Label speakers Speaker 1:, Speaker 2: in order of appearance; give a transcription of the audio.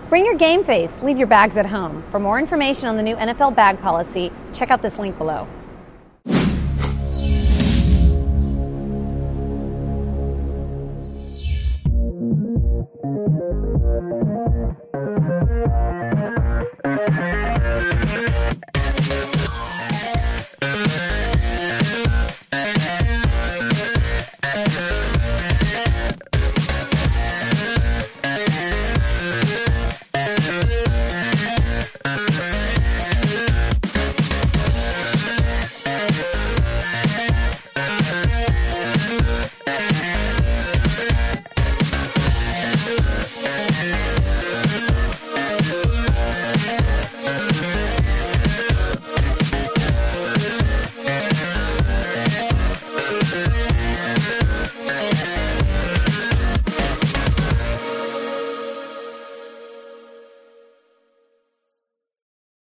Speaker 1: Bring your game face. Leave your bags at home. For more information on the new NFL bag policy, check out this link below.